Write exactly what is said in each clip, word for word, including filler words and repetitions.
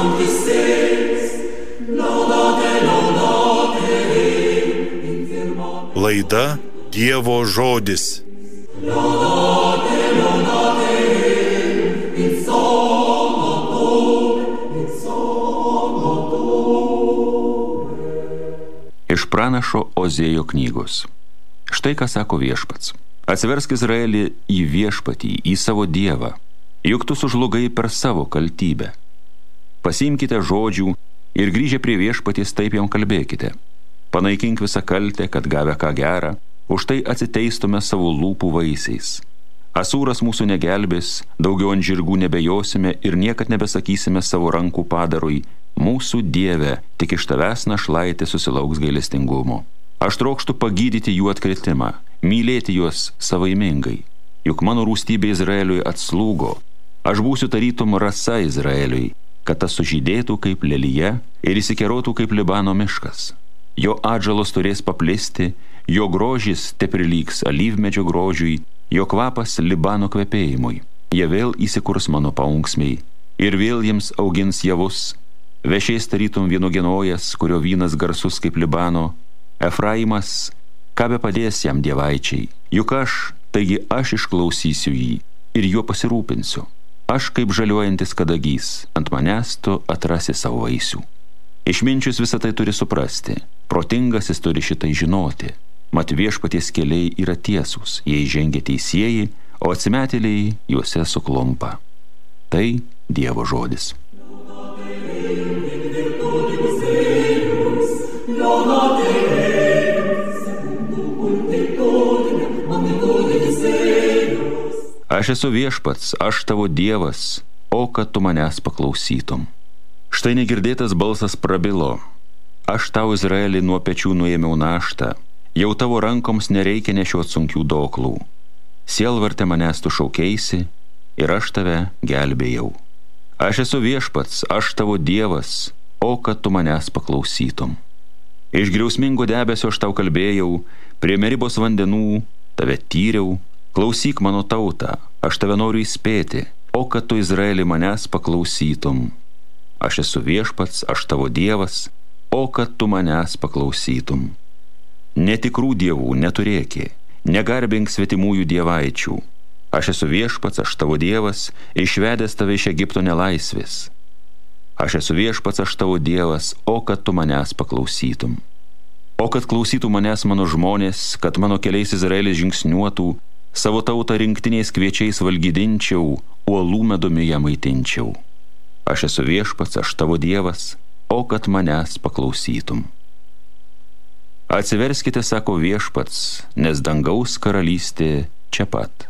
Laida Dievo žodis. Iš pranašo Ozėjo knygos. Štai ką sako viešpats. Atsiversk Izraelį į viešpatį, į savo Dievą, juk tu sužlugai per savo kaltybę. Pasiimkite žodžių ir grįžę prie viešpaties taip jam kalbėkite. Panaikink visą kaltę, kad gavę ką gerą, už tai atsiteistume savo lūpų vaisiais. Asūras mūsų negelbės, daugiau ant žirgų nebejosime ir niekad nebesakysime savo rankų padarui, mūsų Dieve, tik iš tavęs našlaitė susilauks gailestingumo. Aš trokštu pagydyti jų atkritimą, mylėti juos savaimingai, juk mano rūstybė Izraeliui atslūgo. Aš būsiu tarytum rasa Izraeliui, kad tas sužydėtų kaip lelija ir įsikerotų kaip Libano miškas. Jo atžalos turės paplisti, jo grožis teprilygs alyvmedžio grožiui, jo kvapas Libano kvepėjimui. Jie vėl įsikurs mano paunksmiai ir vėl jiems augins javus, vešiais tarytum vynuogenojas, kurio vynas garsus kaip Libano. Efraimas, ką be padės jam dievaičiai, juk aš, taigi aš išklausysiu jį ir juo pasirūpinsiu. Aš kaip žaliuojantis kadagys, ant manęs tu atrasi savo vaisių. Išminčius visą tai turi suprasti, protingasis turi šitai žinoti. Mat viešpaties keliai yra tiesūs, jie žengia teisieji, o atsimetėliai juose suklumpa. Tai Dievo žodis. Aš esu viešpats, aš tavo Dievas, o kad tu manęs paklausytum. Štai negirdėtas balsas prabilo. Aš tau, Izraelį, nuo pečių nuėmiau naštą, jau tavo rankoms nereikia nešiot sunkių doklų. Sielvarte manęs tu šaukeisi ir aš tave gelbėjau. Aš esu viešpats, aš tavo Dievas, o kad tu manęs paklausytum. Iš griausmingo debesio aš tau kalbėjau, prie Meribos vandenų tave tyriau. Klausyk mano tautą, aš tave noriu įspėti, o kad tu, Izraelį, manęs paklausytum. Aš esu viešpats, aš tavo Dievas, o kad tu manęs paklausytum. Netikrų dievų neturėki, negarbink svetimųjų dievaičių. Aš esu viešpats, aš tavo Dievas, išvedęs tave iš Egipto nelaisvės. Aš esu viešpats, aš tavo Dievas, o kad tu manęs paklausytum. O kad klausytų manęs mano žmonės, kad mano keliais Izraelis žingsniuotų, savo tautą rinktiniais kviečiais valgydinčiau, uolų medumi ją maitinčiau. Aš esu viešpats, aš tavo Dievas, o kad manęs paklausytum. Atsiverskite, sako viešpats, nes dangaus karalystė čia pat.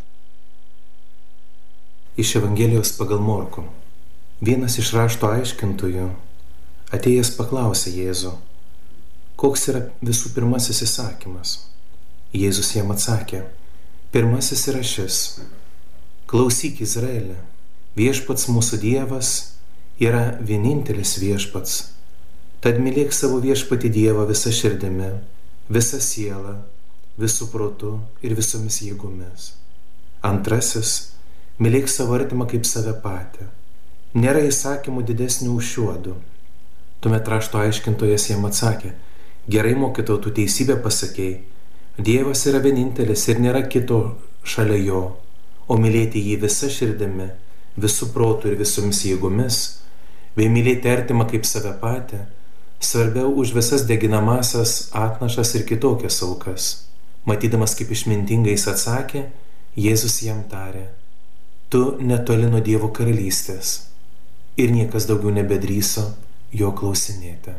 Iš Evangelijos pagal Morkų. Vienas iš rašto aiškintojų, atėjęs paklausė Jėzų, koks yra visų pirmasis įsakymas. Jėzus jam atsakė, pirmasis yra šis: klausyk, Izraeli, viešpats mūsų Dievas yra vienintelis viešpats. Tad mylėk savo viešpatį Dievą visą širdimi, visą sielą, visų protu ir visomis jėgomis. Antrasis, mylėk savo artimą kaip save patį. Nėra įsakymų didesnių už šiuodu. Tuomet rašto aiškintojas jam atsakė, gerai, mokytojau, tu teisybę pasakei. Dievas yra vienintelis ir nėra kito šalia jo, o mylėti jį visą širdimi, visų protų ir visomis jėgomis, bei mylėti artimą kaip save patį, svarbiau už visas deginamasias atnašas ir kitokias aukas. Matydamas, kaip išmintingai jis atsakė, Jėzus jam tarė, tu netoli nuo Dievo karalystės. Ir niekas daugiau nebedrįso jo klausinėti.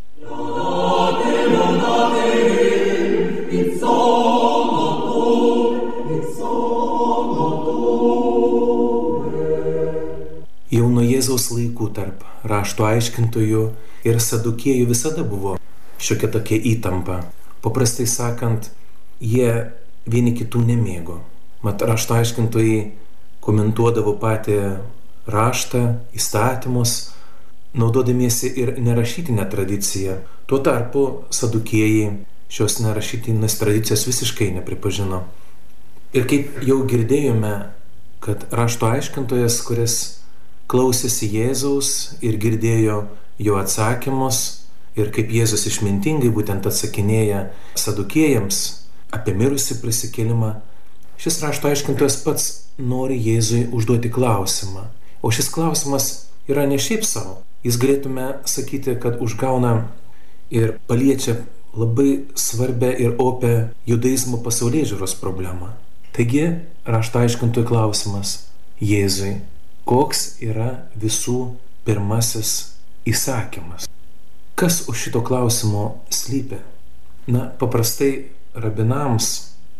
Jau nuo Jėzaus laikų tarp rašto aiškintojų ir sadukiejų visada buvo šiokia tokia įtampa. Paprastai sakant, jie vieni kitų nemėgo. Mat rašto aiškintojai komentuodavo patį raštą, įstatymus, naudodamiesi ir nerašytinę tradiciją. Tuo tarpu sadukiejai šios nerašytinės tradicijos visiškai nepripažino. Ir kaip jau girdėjome, kad rašto aiškintojas, kuris klausėsi Jėzaus ir girdėjo jo atsakymus ir kaip Jėzus išmintingai būtent atsakinėja sadukėjams apie mirusį prisikėlimą, šis rašto aiškintojas pats nori Jėzui užduoti klausimą. O šis klausimas yra ne šiaip savo. Jis galėtume sakyti, kad užgauna ir paliečia labai svarbę ir opę judaizmo pasaulėžiūros problemą. Taigi, rašto aiškintojų klausimas Jėzui: koks yra visų pirmasis įsakymas? Kas už šito klausimo slypi? Na, paprastai rabinams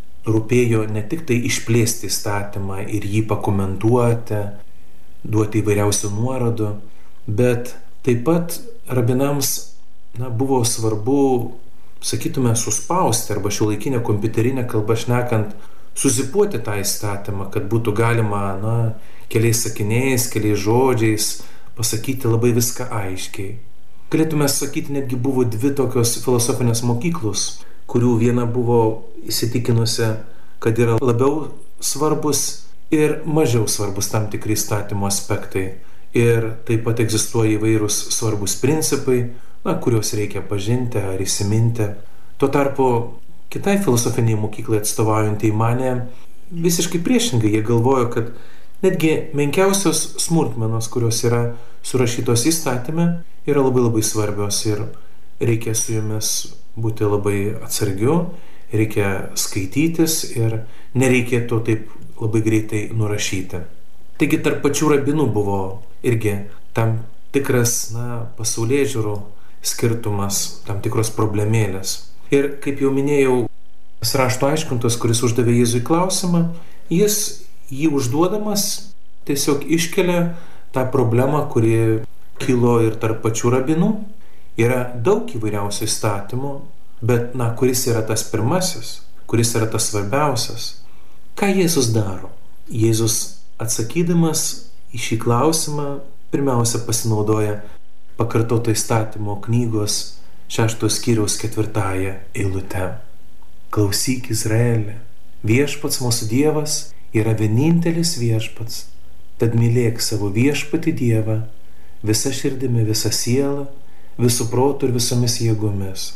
rūpėjo ne tik tai išplėsti įstatymą ir jį pakomentuoti, duoti įvairiausių nuorodų, bet taip pat rabinams na, buvo svarbu, sakytume, suspausti arba šiuolaikinę kompiuterinę kalbą šnekant, suzipuoti tą įstatymą, kad būtų galima na, keliais sakiniais, keliais žodžiais pasakyti labai viską aiškiai. Galėtume sakyti, netgi buvo dvi tokios filosofinės mokyklos, kurių viena buvo įsitikinusi, kad yra labiau svarbus ir mažiau svarbus tam tikri įstatymo aspektai. Ir taip pat egzistuoja įvairūs svarbus principai, na, kuriuos reikia pažinti ar įsiminti. Tuo tarpu kitai filosofiniai mokyklai atstovaujantieji manė visiškai priešingai. Jie galvojo, kad netgi menkiausios smulkmenos, kurios yra surašytos įstatyme, yra labai labai svarbios ir reikia su jomis būti labai atsargiu, reikia skaitytis ir nereikėtų taip labai greitai nurašyti. Taigi tarp pačių rabinų buvo irgi tam tikras na, pasaulėžiūrų skirtumas, tam tikros problemėlės. Ir kaip jau minėjau, rašto aiškintojas, kuris uždavė Jėzui klausimą, jis jį užduodamas tiesiog iškelia tą problemą, kuri kilo ir tarp pačių rabinų. Yra daug įvairiausių įstatymų, bet na, kuris yra tas pirmasis, kuris yra tas svarbiausias. Ką Jėzus daro? Jėzus atsakydamas į šį klausimą pirmiausia pasinaudoja pakartoto įstatymo knygos šešto skyriaus ketvirtąją eilutę. Klausyk, Izraeli, viešpats mūsų Dievas yra vienintelis viešpats, tad mylėk savo viešpatį Dievą visa širdimi, visa siela, visų protų ir visomis jėgomis.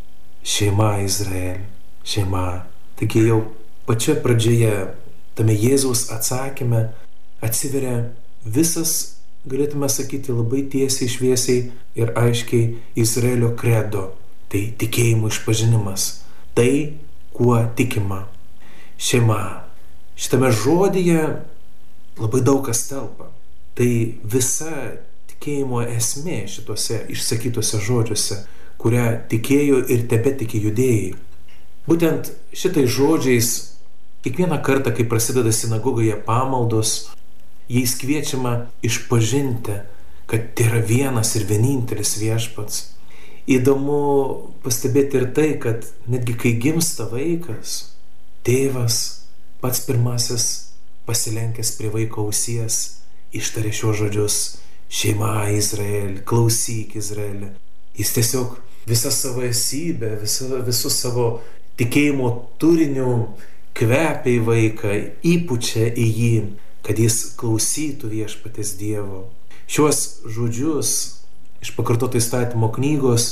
Šeima Izraeli, šeima. Taigi jau pačia pradžioje, tame Jėzaus atsakyme atsiveria visas, galėtume sakyti, labai tiesiai, šviesiai ir aiškiai Izraelio kredo. Tai tikėjimo išpažinimas. Tai, kuo tikima. Šeima. Šitame žodyje labai daug kas telpa. Tai visa tikėjimo esmė šituose išsakytuose žodžiuose, kurią tikėjo ir tebetiki judėjai. Būtent šitais žodžiais kiekvieną kartą, kai prasideda sinagogoje pamaldos, jais kviečiama išpažinti, kad tai yra vienas ir vienintelis viešpats. Įdomu pastebėti ir tai, kad netgi kai gimsta vaikas, tėvas pats pirmasis pasilenkęs prie vaiko ausies ištarė šios žodžius: šeima Izraeli, klausyk Izraeli. Jis tiesiog visą savo esybę, visą, visų savo tikėjimo turiniu kvepia į vaiką, įpučia į jį, kad jis klausytų viešpaties Dievo. Šiuos žodžius iš pakartoto įstatymo knygos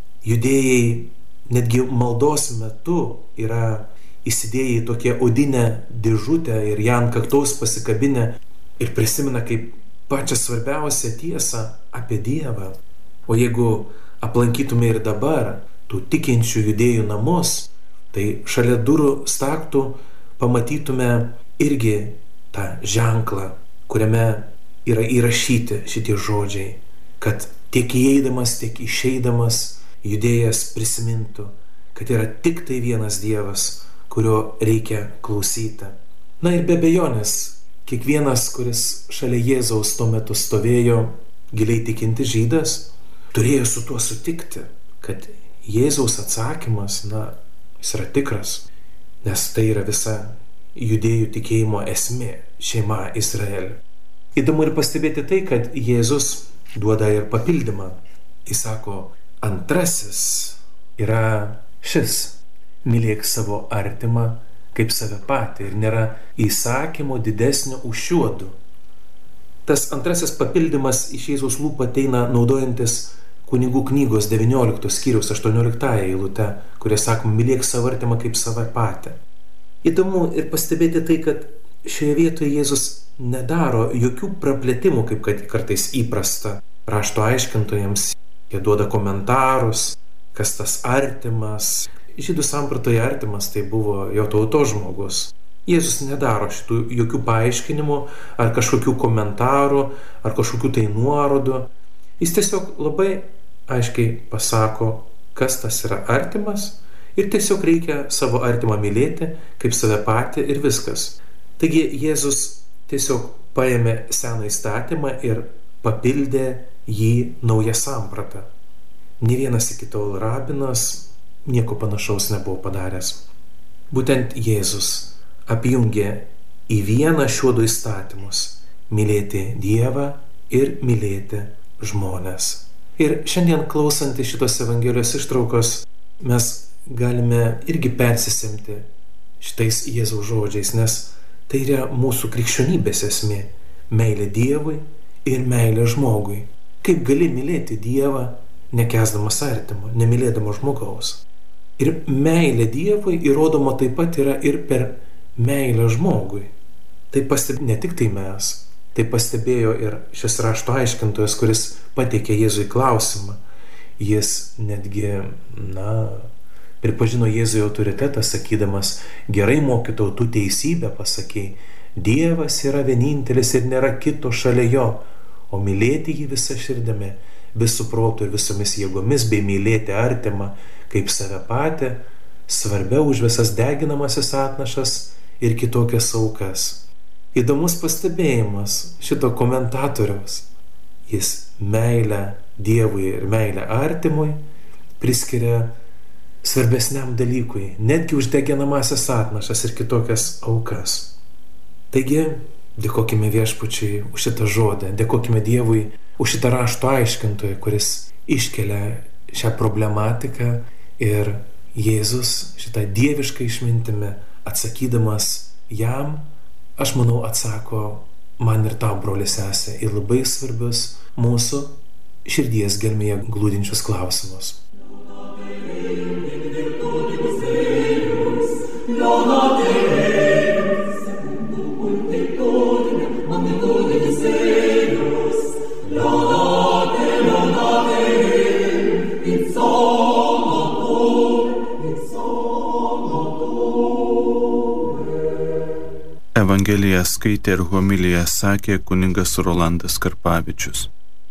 judėjai netgi maldos metu yra įsidėję į tokią odinę dėžutę ir ją ant kaktos pasikabinę ir prisimena kaip pačią svarbiausią tiesą apie Dievą. O jeigu aplankytume ir dabar tų tikinčių judėjų namus, tai šalia durų staktų pamatytume irgi tą ženklą, kuriame yra įrašyti šitie žodžiai, kad tiek įeidamas, tiek išeidamas judėjas prisimintų, kad yra tik tai vienas Dievas, kurio reikia klausyti. Na ir be abejonės, kiekvienas, kuris šalia Jėzaus tuo metu stovėjo, giliai tikinti žydas, turėjo su tuo sutikti, kad Jėzaus atsakymas, na, jis yra tikras, nes tai yra visa judėjų tikėjimo esmė, šeima Izraeli. Įdomu ir pastebėti tai, kad Jėzus duoda ir papildymą. Jis sako, antrasis yra šis: mylėk savo artimą kaip save patį, ir nėra įsakymo didesnio už šiuodu. Tas antrasis papildymas iš Jėzaus lūpų ateina naudojantis Kunigų knygos devynioliktos skyriaus aštuonioliktąją eilutę, kurie sakoma, mylėk savo artimą kaip save patį. Įdomu ir pastebėti tai, kad šioje vietoje Jėzus nedaro jokių praplėtimų, kaip kad kartais įprasta rašto aiškintojams. Jie duoda komentarus, kas tas artimas. Žydų sampratoje artimas tai buvo jo tautos žmogus. Jėzus nedaro šitų jokių paaiškinimų ar kažkokių komentarų ar kažkokių tai nuorodų. Jis tiesiog labai aiškiai pasako, kas tas yra artimas ir tiesiog reikia savo artimą mylėti kaip save patį ir viskas. Taigi Jėzus tiesiog paėmė seną įstatymą ir papildė jį naują sampratą. Nė vienas iki tol rabinas nieko panašaus nebuvo padaręs. Būtent Jėzus apjungė į vieną šiuodu įstatymus – mylėti Dievą ir mylėti žmonės. Ir šiandien klausantį šitos Evangelijos ištraukos mes galime irgi persisemti šitais Jėzaus žodžiais, nes tai yra mūsų krikščionybės esmė – meilė Dievui ir meilė žmogui. Kaip gali mylėti Dievą, nekęsdamas artimo, nemylėdamas žmogaus? Ir meilė Dievui įrodoma taip pat yra ir per meilę žmogui. Tai pastebėjo ne tik tai mes, tai pastebėjo ir šis rašto aiškintojas, kuris pateikė Jėzui klausimą. Jis netgi, na, pripažino Jėzui autoritetą, sakydamas, gerai mokytojau, tu teisybę pasakei, Dievas yra vienintelis ir nėra kito šalia jo, o mylėti jį visą širdimi, visų protų ir visomis jėgomis, bei mylėti artimą kaip save patį, svarbiau už visas deginamasis atnašas ir kitokias aukas. Įdomus pastebėjimas šito komentatoriaus. Jis meilę Dievui ir meilę artimui priskiria svarbesniam dalykui, netgi už deginamasias atnašas ir kitokias aukas. Taigi, dėkokime Viešpačiui už šitą žodį, dėkokime Dievui už šitą rašto aiškintoją, kuris iškelia šią problematiką ir Jėzus šitą dievišką išmintimi atsakydamas jam, aš manau, atsako man ir tau, broli sesė, į labai svarbius mūsų širdies gelmėje glūdinčius klausimus. Evangeliją skaitė ir homiliją sakė kunigas Rolandas Karpavičius.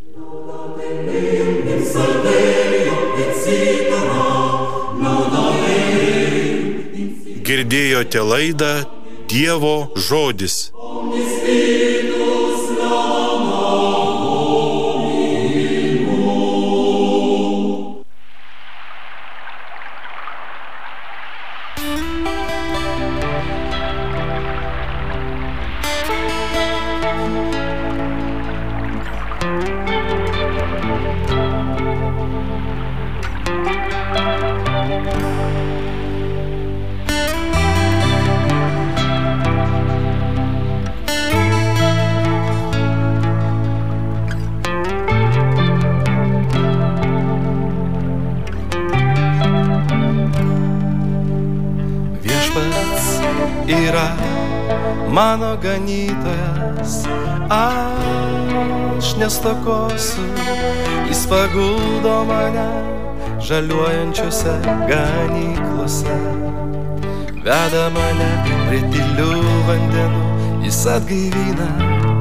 Girdėjote laidą Dievo žodis. Yra mano ganytojas, aš nestokosiu, jis paguldo mane žaliuojančiose ganyklose, veda mane prie tylių vandenų, jis atgaivina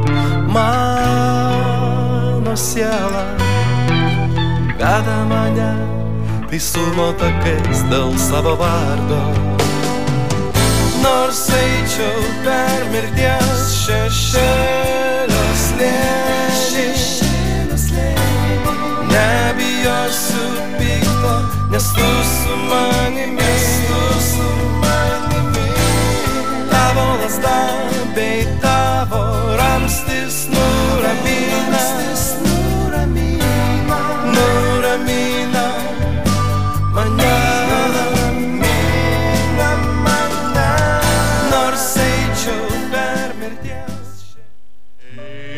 mano sielą, veda mane teisumo takais dėl savo vardo. Nors eičiau per mirties šešėlio slėnį, nebijosiu pikto, nes tu su manimi.